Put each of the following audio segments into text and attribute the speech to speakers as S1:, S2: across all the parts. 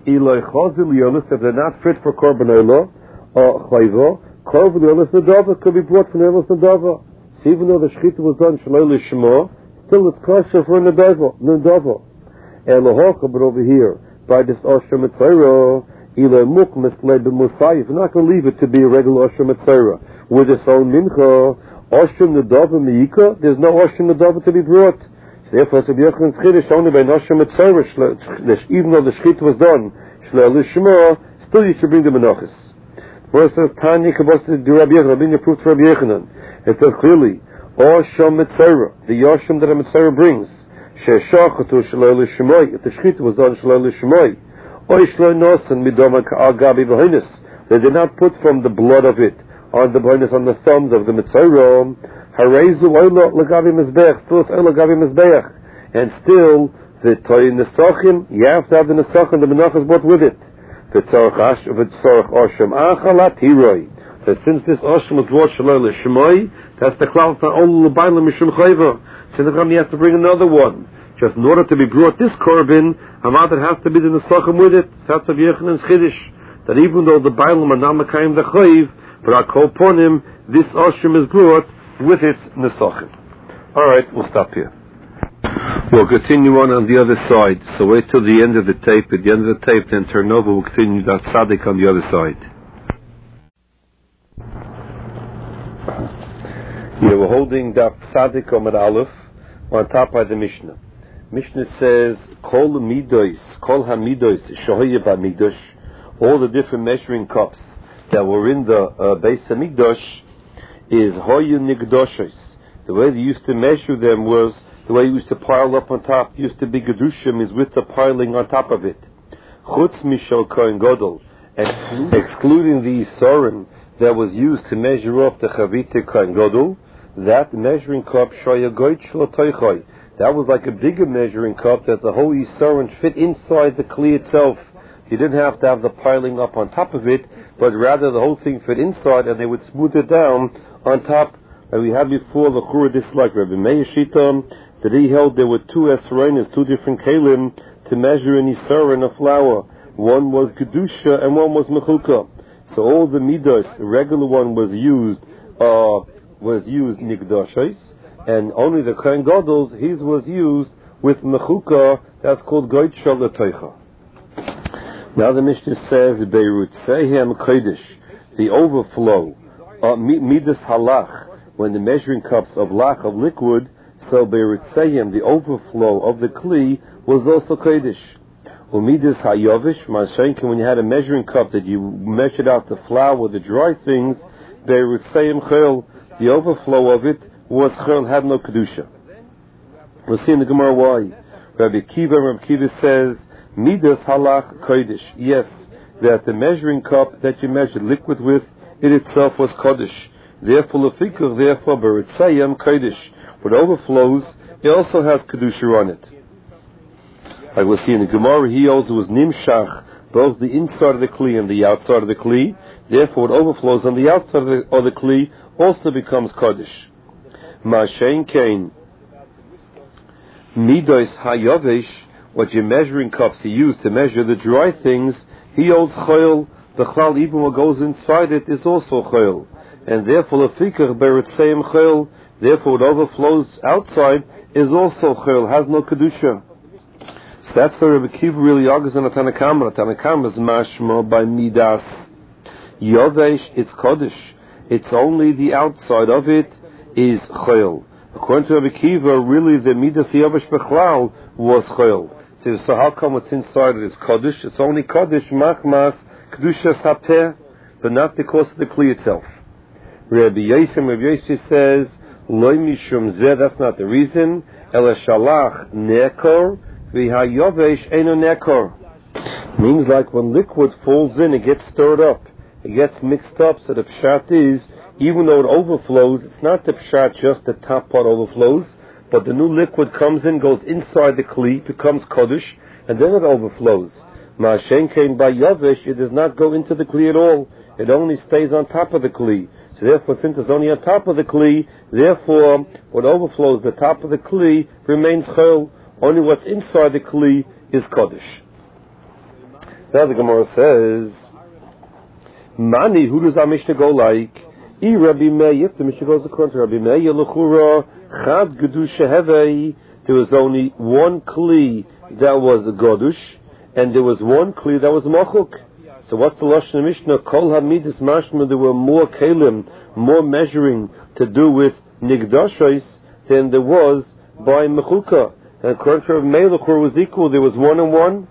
S1: Eloi chazil yolis, if they're not fit for korban olah or chayva, korban yolis nadava could be brought from yolis nadava. So even though the shechita was done shaloi lishma, still it's kosher for nadava. Elohocha, but over here, by this Osher Mitzvah, Eloi Mukmas Lebe Musayif, you're not going to leave it to be a regular Osher Mitzvah. With its own mincha, Osher Nadava Meika, there's no Osher Nadava to be brought. So therefore, it's a B'yachan Tzchidish only by an Osher Mitzvah, even though the Shechita was done, Shlei Lishma, still you should bring the Menachos. Where it says, Tanya Kabos to Rabbi Yechanan, Rabbi approved for Rabbi Yechanan. It says clearly, Osher Mitzvah, the Yoshim that a Mitzvah brings, Sheshachatu Shlei Lishma, if the Shechita was done Shlei Lishma, they did not put from the blood of it on the bonus on the thumbs of the mitzvah. And still the toy nesachim, you have to have the nesachim, the menachos brought with it. That since this oshim was brought shaloi l'shemoi, that's the cloud for all the bailam mishum chayva. So you have to bring another one. Just in order to be brought this korban, Hamad has to be the nesachim with it. That's of Yechanan's chiddush. That even though the bailam are not makayim the chayiv, but our kol ponim, this oshim is brought with its nesachim. All right, we'll stop here. We'll continue on the other side. So wait till the end of the tape. At the end of the tape, then turn over. We'll continue that tzaddik on the other side. Yeah, we're holding that tzaddik Amud Aleph on top by the Mishnah. Mishnah says, Kol midos, Kol hamidos, shohaya b'mikdash, all the different measuring cups that were in the Beis Hamikdash is hoyu nigdoshes. The way they used to measure them was the way you used to pile up on top. Used to be gedushim, is with the piling on top of it. Chutz mishal kohen gadol, excluding the Yisroel that was used to measure up the chavite kohen gadol, that measuring cup shoya goit shlo toichoi. That was like a bigger measuring cup that the whole Yisroel fit inside the kli itself. You didn't have to have the piling up on top of it, but rather the whole thing fit inside, and they would smooth it down on top. And we had before the Chura dislike Rabbi Meir Shita, that he held there were two esronis, two different kalim to measure an Yisroel and a flour. One was kedusha and one was mechukah. So all the midos, the regular one was used nigdashos, and only the kohen gadol's, his was used with mechukah. That's called goit shel l'toicha. Now the Mishnah says Beirut Sehem Kodesh, the overflow midas halach, when the measuring cups of lach of liquid, so Beirut Sehem, the overflow of the kli, was also Kodesh. Umidas hayovish mashenkin, when you had a measuring cup that you measured out the flour, the dry things, Beirut Sehem Chel, the overflow of it was Chel, had no kedusha. We'll see in the Gemara why. Rabbi Kiva says, Midas halach kodesh. Yes, that the measuring cup that you measured liquid with, it itself was kodesh. Therefore, beritzayim kodesh. What overflows, it also has kedusha on it. Like we'll see in the Gemara, he also was nimshach, both the inside of the kli and the outside of the kli. Therefore, what overflows on the outside of the kli also becomes kodesh. Ma'ashein kain midos hayovesh. What your measuring cups you use to measure the dry things, he holds chayil. The chlal, even what goes inside it, is also chayil. And therefore, lefikach beritzeim chayil, therefore what overflows outside is also chayil, has no kedusha. So that's where Rabbi Kiva really argues on a Tanakama. Tanakama is mashma by midas. Yovesh, it's kodesh. It's only the outside of it is chayil. According to Rabbi Kiva, really the midas yovesh bechlal was chayil. So how come what's inside it is Kodesh? It's only Kodesh, Machmas, Kedusha Sapeh, but not because of the Kli itself. Rabbi Yossi says, Loi Mishum Zeh, that's not the reason. Ela Shalach Nekor, V'hayovesh Eino Nekor. Means like when liquid falls in, it gets stirred up. It gets mixed up, so the Pshat is, even though it overflows, it's not the Pshat, just the top part overflows, but the new liquid comes in, goes inside the kli, becomes kodesh, and then it overflows. Ma'ashen kain by yavish, it does not go into the kli at all. It only stays on top of the kli. So therefore, since it's only on top of the kli, therefore, what overflows the top of the kli remains chol. Only what's inside the kli is kodesh. Now the Gemara says, Mani, who does our Mishnah go like? Rabbi Meir, if the Mishnah goes according to Rabbi Meir, L'chura, Chad Gedusha Hevei, there was only one Kli that was a Godush, and there was one Kli that was Machuk. So what's the Lashon Mishnah? Kol HaMidas Mashma, there were more Kalim, more measuring to do with Nigdashos than there was by Mechuka. And according to Rabbi Meir, L'chura was equal, there was 1 and 1.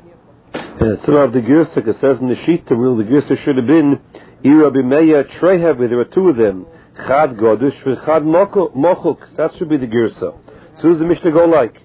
S1: And it's not the Girsa, it says in the Shita, really the Girsa should have been Rabbi Meir Trei Heavy, there were 2 of them. Chad Godush and Chad Mochuk. That should be the Girsa. So who's the Mishnah go like?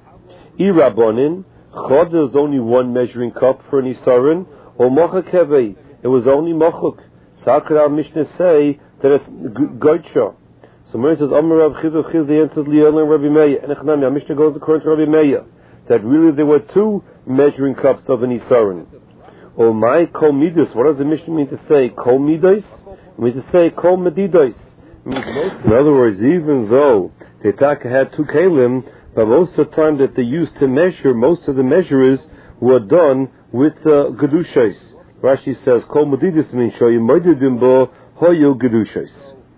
S1: Rabbanin, Chod, there was only one measuring cup for an Isarin, or Mochuk Heavy, it was only Mochuk. So how could our Mishnah say that it's Goitsha? So Mary says, Amar Rav Chiv, the answer is Liel and Rabbi Meir. And our Mishnah goes according to Rabbi Meir, that really there were 2 measuring cups of an Isarin. Or my kol midos, what does the Mishnah mean to say kol midos? It means to say kol medidos. In other words, even though the Taka had 2 kalim, but most of the time that they used to measure, most of the measures were done with gedushos. Rashi says kol medidos means shoyu moedim bo hoyu gedushos.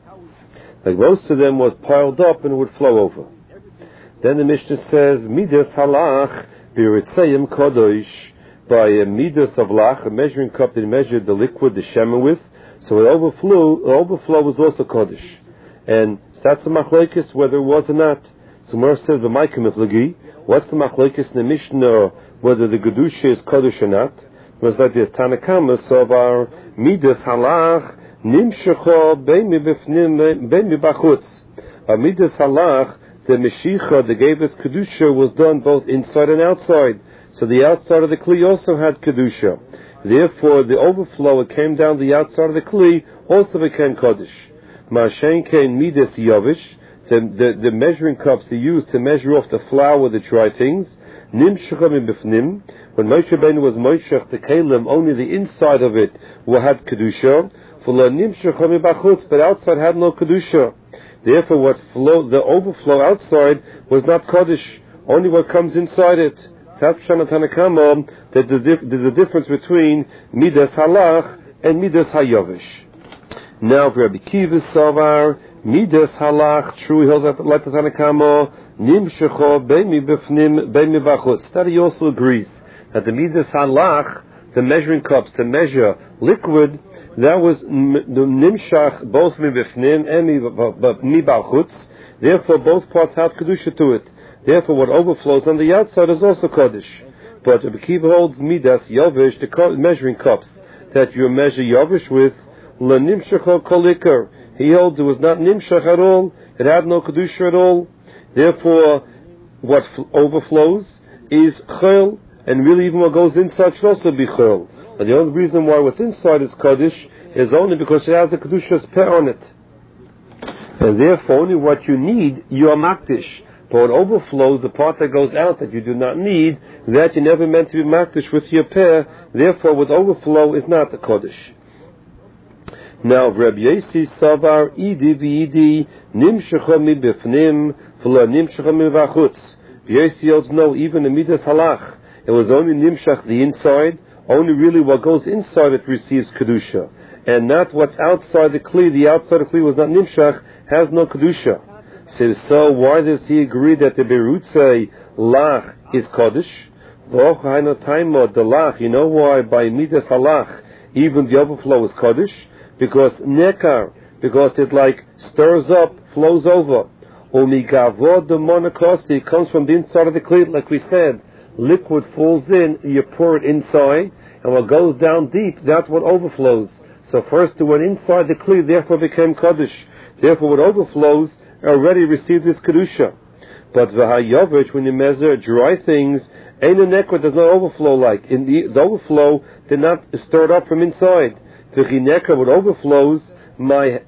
S1: Like most of them was piled up and would flow over. Then the Mishnah says midas halach b'ritzayim kodosh. By a midas of lach, a measuring cup that measured the liquid, the shemen with, so the overflow was also kodesh. And that's the machlokes whether it was or not. So Mar says the maikim of lagi. What's the machlokes in the Mishnah whether the gedusha is kodesh or not? It was like the Tanakamas of our midas halach nimshecho bein mibachutz. A midas halach, the meshicha that gave us kedusha was done both inside and outside. So the outside of the Kli also had Kedusha. Therefore, the overflow, it came down the outside of the Kli, also became Kodesh. Ma'ashen kein midas yavish, the measuring cups they used to measure off the flour, the dry things. Nim shecham b'fnim, when Moshe Rabbeinu was Moshech, the Kalim, only the inside of it had Kedusha. For nim shecham b'chutz, but outside had no Kedusha. Therefore, the overflow outside was not Kodesh, only what comes inside it. That there's a difference between midas halach and midas hayavish. Now, for Rabbi Kiva Savar, midas halach, true, he holds out like the Tanakama, nimshecho beimi b'fnim beimi b'chutz. That he also agrees that the midas halach, the measuring cups to measure liquid, that was nimshach both mi b'fnim and mi b'chutz. Therefore, both parts have kedusha to it. Therefore, what overflows on the outside is also Kodesh. But Rabbi Kiva holds midas yavish, the measuring cups that you measure yavish with, l'nimshach kol ikar. He holds it was not nimshach at all, it had no kedusha at all. Therefore, what overflows is chol, and really even what goes inside should also be chol. And the only reason why what's inside is Kodesh is only because it has the kedusha's peh on it. And therefore, only what you need, you are makdish. But what overflows, the part that goes out that you do not need, that you never meant to be makdish with your pair, therefore what overflow is not the kodesh. Now, Rabbi Yossi Savar, Idi v'idi, nimshecha mi b'fnim, v'la nimshecha mi v'achutz. Yossi holds no, even the midas halach, it was only nimshach the inside, only really what goes inside it receives kedusha, and not what's outside the kli. The outside of the kli was not nimshach, has no kedusha. So why does he agree that the berutze lach is kodesh? The lach, you know why by midas halach even the overflow is kodesh? Because nekar, because it like stirs up, flows over. Umigavod the monokosti comes from the inside of the kli, like we said. Liquid falls in, you pour it inside, and what goes down deep, that's what overflows. So first it went inside the kli, therefore became kodesh. Therefore what overflows already received this kedusha. But v'hayavish, when you measure dry things, ain't a nekra, does not overflow like. In the overflow did not stir it up from inside. V'chinekra, what overflows, my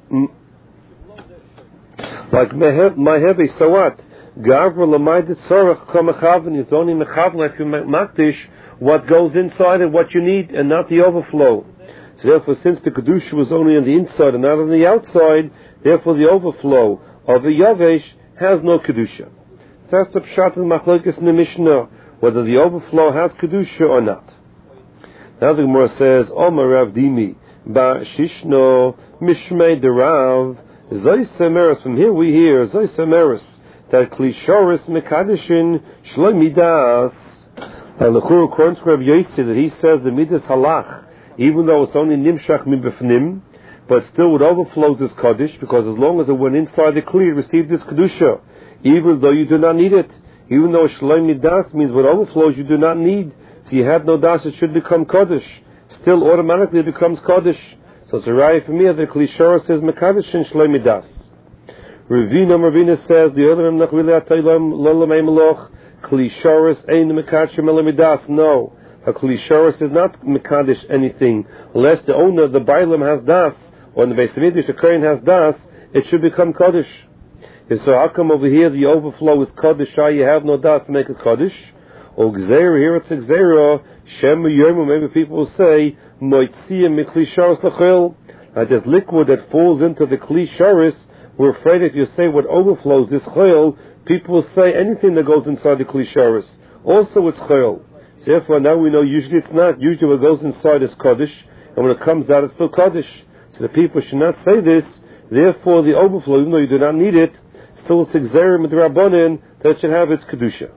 S1: heavy, so what? Gavra l'maydet sorach k'mechaven, is only mechaven like you makdish what goes inside and what you need, and not the overflow. So therefore, since the kedusha was only on the inside and not on the outside, therefore the overflow of the yavesh has no kedusha. That's the pshat of machlokes in the Mishnah, whether the overflow has kedusha or not. Now the Gemara says, Omer Rav Dimi, Ba Shishno Mishmei Derav, Zoysemeris, from here we hear, Zoysemeris, that Klishoris Mekadishin Shloi Midas. And the Chur according to Rav Yossi, that he says the Midas Halach, even though it's only Nimshach Mibefnim, but still it overflows this Kaddish, because as long as it went inside the Kli, it received this Kedusha, even though you do not need it. Even though Shloi Midas means what overflows you do not need. So you have no das, it should become Kaddish. Still automatically it becomes Kaddish. So it's a raya for me that Klishara says Mekadosh and Shloi Midas. Ravina says the other Nachvili Ataylam Lolamei Meloch Klisharis ain't Mekadshim Elamidas. No. A Klisharis is not Mekadosh anything. Unless the owner, the Bailam, has das, or in the Beis Hamikdash, the Kohen has das, it should become Kaddish. And so how come over here the overflow is Kaddish, you have no das to make a Kaddish? Or Gzeira, here it's a Gzeira, Shem Yomu, maybe people will say, Moitziyah Miklisharis Lachil. There's liquid that falls into the Klisharis. We're afraid if you say what overflows this Chayil, people will say anything that goes inside the Klisharis. Also it's Chayil. So therefore now we know usually it's not. Usually what goes inside is Kaddish, and when it comes out it's still Kaddish. So the people should not say this. Therefore the overflow, even though you do not need it, still it's Gzeira Midrabanan that it should have its Kedusha.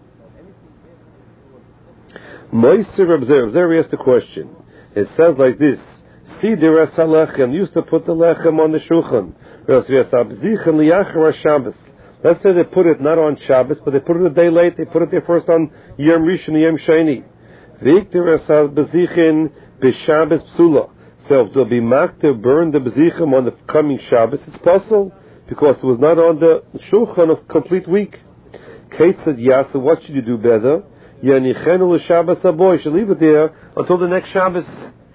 S1: Moiser Reb Zera asked a question. It says like this: Sidir es halechem, used to put the lechem on the shulchan. Let's say they put it not on Shabbos, but they put it a day late. They put it there first on Yom Rishon and Yom Sheni. Viktir es bezichin b'Shabbos psula. So if they'll be marked to burn the bezichim on the coming Shabbos, it's possible because it was not on the shulchan of complete week. Kate said, "Yasa, what should you do better? Yanichenu l'Shabbos aboy. Should leave it there until the next Shabbos."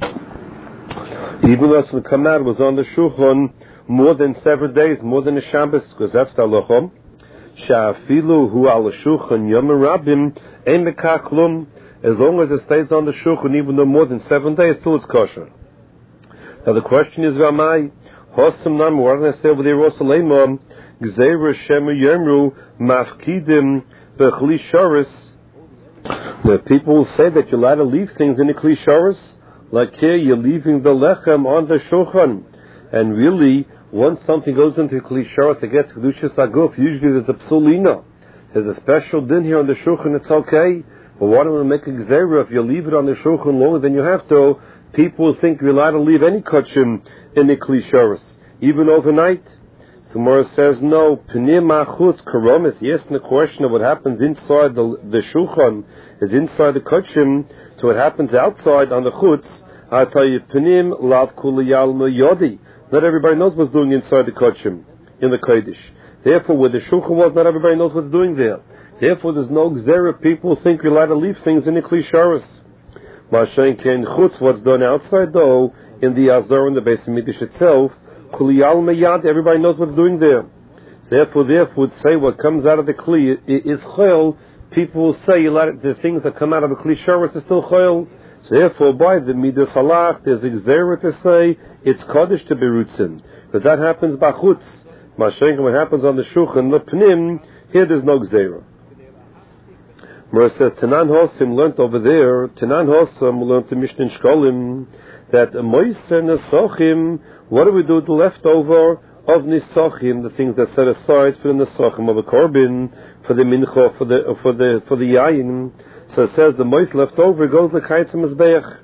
S1: Even though the Kamar was on the shulchan more than 7 days, more than a Shabbos, because that's the halachah. Sha'afilu hu al shulchan yom rabim ein mekach klum. As long as it stays on the shulchan, even though more than 7 days, still it's kosher. Now the question is, Ramai, hosam nam, what did I say over there? Rosalema, gzeira shemu yemru mafkidim bechli sharis. The people will say that you're allowed to leave things in the kli sharis, like here you're leaving the lechem on the shulchan, and really once something goes into kli sharis, it gets kedushas aguf. Usually there's a psulina, there's a special din here on the shulchan. It's okay, but why don't we make a gzeira? If you leave it on the shulchan longer than you have to, people will think you're allowed to leave any kachim in the kli sharis, even overnight. Gemara says no. Pnei machutz karomis. Yes, and the question of what happens inside the shulchan is inside the kachim. So what happens outside on the chutz, I tell you, pnim lav kuliyal yodi. Not everybody knows what's doing inside the kachim in the kodesh. Therefore, where the shulchan was, not everybody knows what's doing there. Therefore, there's no gzera. People think you're allowed to leave things in the kli sharis. Mashen ken chutz. What's done outside though, in the Azor and the Beis Hamikdash itself, kuliyal meyad. Everybody knows what's doing there. Therefore, would say what comes out of the kli is chayil. People will say the things that come out of the kli sharis is still chayil. So therefore, by the midas halach, there's a gzera to say it's kaddish to be rutzin, but that happens b'chutz. Mashenka, what happens on the shulchan lepnim, here there's no gzera. Mora says Tanan Hosim learned over there. Tanan Hosim learned the Mishnah Shkolim that moiser nesochim. What do we do with the leftover of nisochim, the things that set aside for the nisochim of a korban, for the mincha, for the yayin? So it says the moist left over goes the kayetz mizbeach.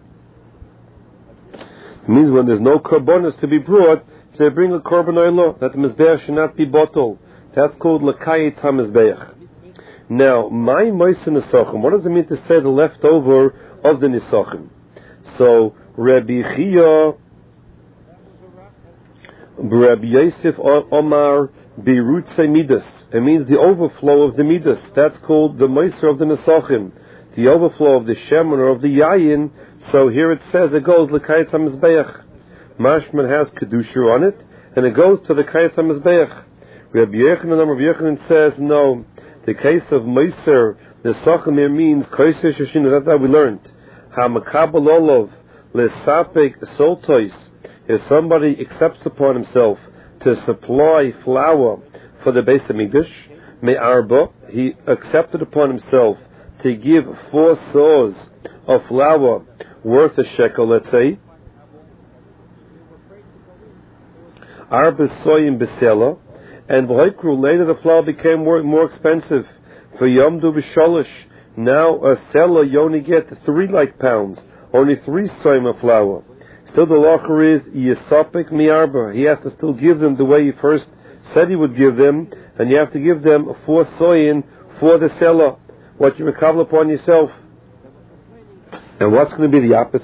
S1: It means when there's no korbanos to be brought, they bring a korban oilo that the mizbeach should not be bottled. That's called lekayetz hamizbeach. Now, my moist nisachim. What does it mean to say the leftover of the nisachim? So Rabbi Chia, Rabbi Yosef Omar Beirutze Midas. It means the overflow of the Midas. That's called the moister of the nisachim. The overflow of the shemen or of the yayin. So here it says it goes l'kayetz hamizbeach. Mashman has kedusha on it, and it goes to the kayetz hamizbeach. Rabbi Yochanan says no. The case of moiser the sachim here means koiser sheshinu. That's how we learned. Hamakabel olov lesapek soltois. If somebody accepts upon himself to supply flour for the Beis Hamikdash, me'arba, he accepted upon himself to give 4 saws of flour worth a shekel, let's say. Arba soyim besela, and v'hoikru, later the flour became more expensive. V'yomdu b'sholish, now a seller you only get 3 pounds, only 3 soyim of flour. Still the locher is yisapik miarba. He has to still give them the way he first said he would give them, and you have to give them 4 soyin for the seller, what you recover upon yourself. And what's going to be the opposite?